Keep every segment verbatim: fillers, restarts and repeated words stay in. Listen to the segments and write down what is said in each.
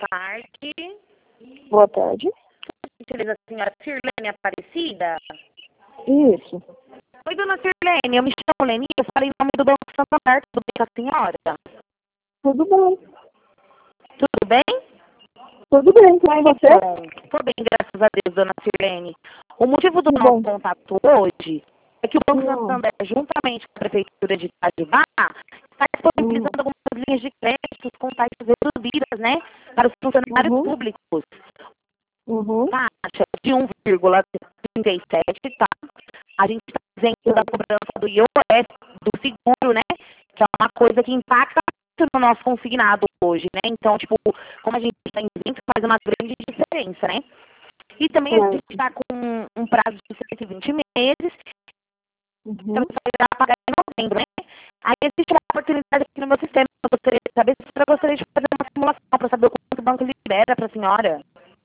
tarde. Boa tarde. Gentileza, a senhora Sirlene Aparecida? Isso. Oi, dona Sirlene, eu me chamo Leni, eu falei em nome do Banco Santander, tudo bem com a senhora? Tudo bem. Tudo bem? Tudo bem, como é você? Bom, tô bem, graças a Deus, dona Sirlene. O motivo do Tudo nosso bom. contato hoje é que o Banco Hum. Santander, juntamente com a Prefeitura de Itajubá, está disponibilizando Hum. algumas linhas de crédito com taxas reduzidas, né, para os funcionários Uhum. públicos. Uhum. Taxa de um vírgula trinta e sete, tá? A gente está dizendo da cobrança do I O F, do seguro, né? Que é uma coisa que impacta muito no nosso consignado hoje, né? Então, tipo, como a gente está em isento, faz uma grande diferença, né? E também a gente está com um prazo de cento e vinte meses, Uhum. então você vai pagar em novembro, né? Aí existe uma oportunidade aqui no meu sistema, eu gostaria de saber se eu gostaria de fazer uma simulação para saber o quanto o banco libera para a senhora.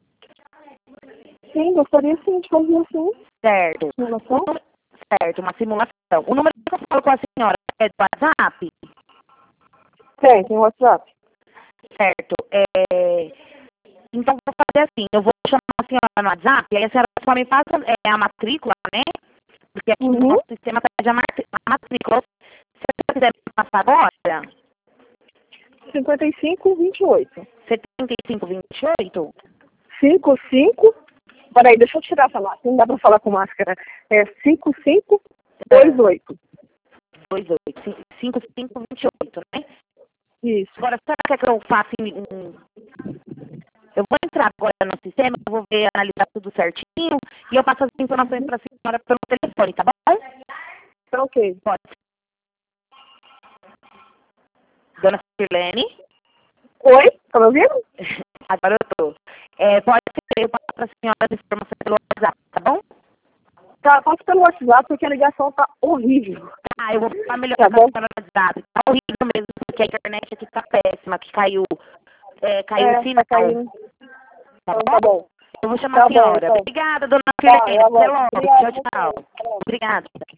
Sim, gostaria sim de fazer assim. Certo. Simulação? O número- certo, uma simulação. O número que eu falo com a senhora é do WhatsApp? Tem, tem WhatsApp. Certo. É... Então, vou fazer assim, eu vou chamar a senhora no WhatsApp, aí a senhora só me passa é, a matrícula, né? Porque aqui no Uhum. nosso sistema pede a, matri- a matrícula. Se a senhora quiser me passar agora, cinquenta e cinco, vinte e oito. setenta e cinco vinte e oito, cinco cinco. Peraí, deixa eu tirar essa máscara. Não dá pra falar com máscara. É cinco cinco dois oito. dois oito, cinco cinco vinte e oito, né? Isso. Agora, será que é que eu faço um... Eu vou entrar agora no sistema, eu vou ver, analisar tudo certinho e eu passo as informações para a senhora pelo telefone, tá bom? Tá ok. Pode. Dona Sirlene? Oi? Tá me ouvindo? Agora eu tô. É, pode ser, eu passo para a senhora as informações pelo WhatsApp, tá bom? Tá, passa pelo WhatsApp porque a ligação tá horrível. Ah, eu vou falar melhor Tá com a bom? senhora no WhatsApp. Tá horrível mesmo, porque a internet aqui tá péssima, que caiu, é, caiu É, o sinal. tá caindo. Tá Então bom? tá bom. Eu vou chamar Tá a bom, senhora. então. Obrigada, dona Tá, Sirlene. eu Até aguardo. logo. Obrigada Tchau, a você. tchau. Até logo. Obrigada.